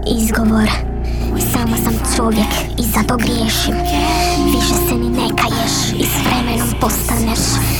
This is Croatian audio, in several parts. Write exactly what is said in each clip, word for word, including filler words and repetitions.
izgovor. Samo sam čovjek i zato griješim. Više se ni ne kaješ i s vremenom postaneš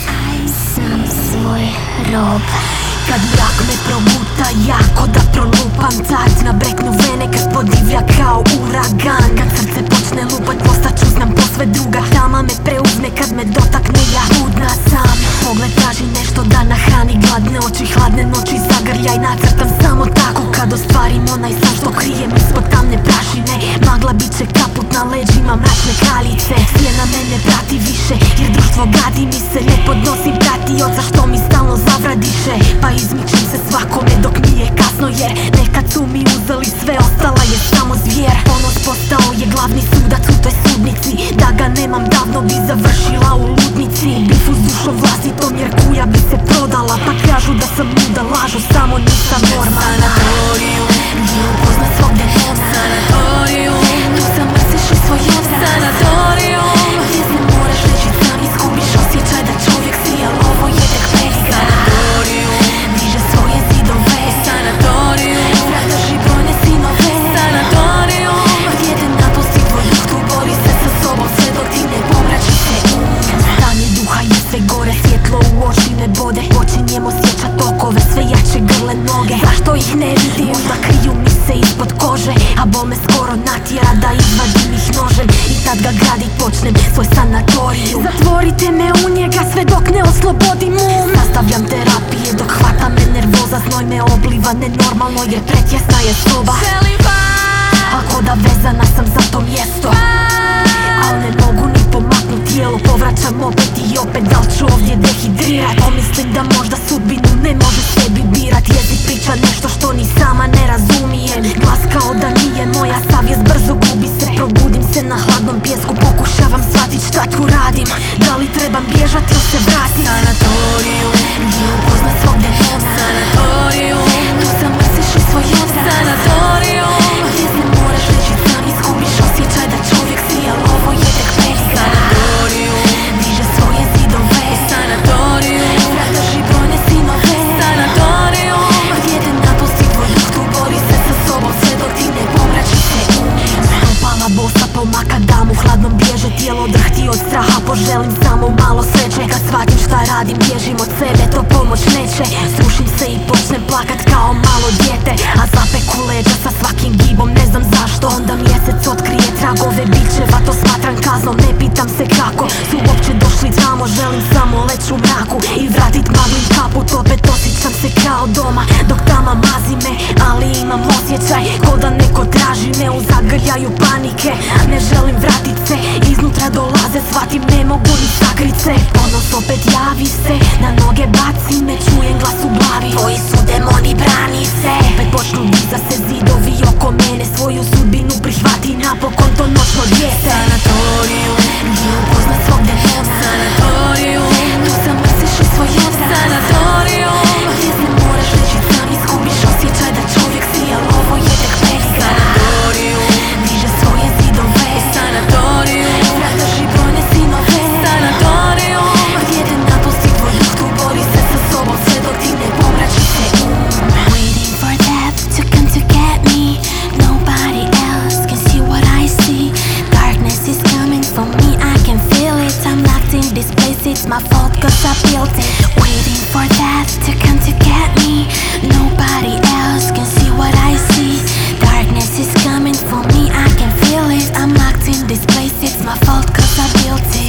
sam svoj rob. Kad mrak me probuta, jako da prolupam cat. Na breknu vene kad podivlja kao uragan. Kad srce počne lupat, postaću znam posve druga. Tama me preuzme kad me dotakne, ja hudna sam. Pogled traži nešto da nahrani gladne oči. Hladne noći zagrljaj nacrtam samo tako. Kad ostvarim onaj san što krijem ispod tamne prašine. Magla bit će kaput na leđima mračne kraljice. Sjena mene prati više jer društvo gadi mi se. Ne podnosim pratioca što mi stalno zavradiše. Pa izmičem se svakome dok nije kasno, jer nekad su mi uzeli sve, ostala je samo zvijer. Ponos postao je glavni sudac u toj sudnici. Da ga nemam davno bi završila u ludnici. Bifu s dušom vlastitom jer kuja bi se prodala. Pa kažu da sam luda, lažu, samo nisam normalna. Sanatoriju, gdje upoznat svogde nema. sanatoriju, Tu sam mrsiš i svoj odvrat. sanatoriju, Gdje se moraš reći sam, izgubiš osjećaj da čovjek si, al ovo je tek prilika. sanatoriju, Diže svoje zidove, sanatoriju, drži brojne sinove. sanatoriju, Gdje te napusti tvoj duh, tu bori se sa sobom sve dok ti ne pomrači se um. Stanje duha je sve gore, svjetlo u oči ne bode. Počinjem osjećat okove, sve jače grle noge. Zašto ih ne vidim? Možda kriju mi se ispod kože, a bol me skoro natjera da izvadim ih nožem. I tad ga gradit počnem, svoj sanatoriju. Zatvorite me u njega sve dok ne oslobodim um. Nastavljam terapije dok hvata me nervoza. Znoj me obliva nenormalno jer pretjesna je soba. želim vas, Ako da vezana sam za to mjesto, al ne mogu ni pomaknut tijelo. Povraćam opet i opet, dal ću ovdje dehidrirat. Pomislim da možda sudbinu ne može sebi birat. Jezik priča nešto što ni sama ne razumijem. Glas kao da nije moja, savjest brzo gubi se. Probudim se na hladnom pijesku, pokušavam shvatit šta tu radim. Da li trebam bježat ili se vratit? sanatoriju, Gdje upoznat svogde nema. sanatoriju, Tu sam mrsiš i svoj odvrat. sanatoriju, Gdje se moraš reći sam, izgubiš osjećaj da čovjek si, al ovo je tek prilika. sanatoriju, Diže svoje zidove, sanatoriju, drži brojne sinove. sanatoriju, Gdje te napusti tvoj duh, tu bori se sa sobom sve dok ti ne pomrači se um. Stopala bosa po makadamu, hladnom bježe tijelo drhti od straha. Poželim samo malo sreće, kad shvatim šta radim, bježim od sebe, to pomoć neće. Srušim se i počnem plakat kao malo dijete, a zapeku leđa sa svakim gibom, ne znam zašto. Onda mjesec otkrije tragove bićeva, to smatram kaznom, ne pitam se kako su uopće došli tamo. Želim samo leć u mraku i vratit maglim kaput. Opet osjećam se kao doma dok tama mazi me, ali imam osjećaj ko da neko traži me u zagrljaju panike. Ne želim vratit se, iznutra dolaze, shvatim ne mogu ni sakrit se. Ponos opet javi se, na noge baci me, čujem glas u glavi, tvoji su demoni, brani se. Opet počnu diza se zidovi oko mene, svoju sudbinu prihvati napokon to noćno dijete. sanatoriju, Gdje upoznat svogde nema. sanatoriju, Tu sam mrsiš i svoj odvrat. sanatoriju, Gdje se moraš reći sam, izgubiš osjećaj da čovjek si, al ovo je tek prilika. sanatoriju, Diže svoje zidove, sanatoriju, drži brojne sinove. sanatoriju, Gdje te napusti tvoj duh, tu bori se sa sobom sve dok ti ne pomrači se um. Waiting for death to come to get me. Nobody else can see what I see. Darkness is coming for me, I can feel it. I'm locked in this place, it's my fault cause I built it. Waiting for death to come to get me. Nobody else can see what I see. Darkness is coming for me, I can feel it. I'm locked in this place, it's my fault cause I built it.